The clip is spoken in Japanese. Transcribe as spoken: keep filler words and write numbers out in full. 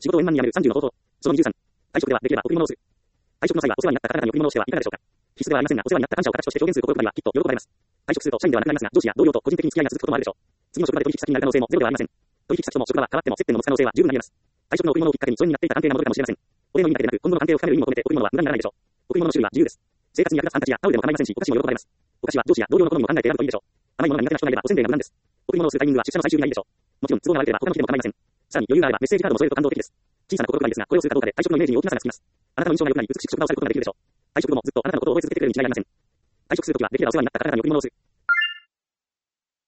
仕事を円満にやめるさんじゅうの方法。そのにじゅうさん。退職ではできれば贈り物をする。退職の際はお世話になった方々に贈り物をしてはいかがでしょうか。必須ではありませんが、お世話になった感謝を形として表現する心配りはきっと喜ばれます。退職すると社員ではなくなりますが、上司や同僚と個人的に付き合いが続くこともあるでしょう。次の職場で取引先になる可能性もゼロではありません。取引先とも職場は変わっても接点の持つ可能性は十分にあります。退職の贈り物をきっかけに疎遠になっていた関係が戻るかもしれません。お礼の意味だけでなく、今後の関係を深める意味も込めて贈り物は無駄にならないでしょう。贈り物の種類は自由です。生活に役立つハンカチやタオルでも構いませんし、お菓子も喜ばれます。お菓子は上司や同僚の好みを考えて選ぶといいでしょう。甘いものが苦手な人がいればおせんべいが無難です。贈り物をするタイミングは出社の最終日がいいでしょう。もちろん都合が悪ければ他の日でも構いません。さらに余裕があればメッセージカードも添えると感動的です。小さな心配りですが、これをするかどうかで退職のイメージに大きな差がつきます。あなたの印象が良くなり、美しく職場を去ることができるでしょう。退職後もずっとあなたのことを覚え続けてくれるに違いありません。退職するときはできればお世話になった方々に贈り物をする。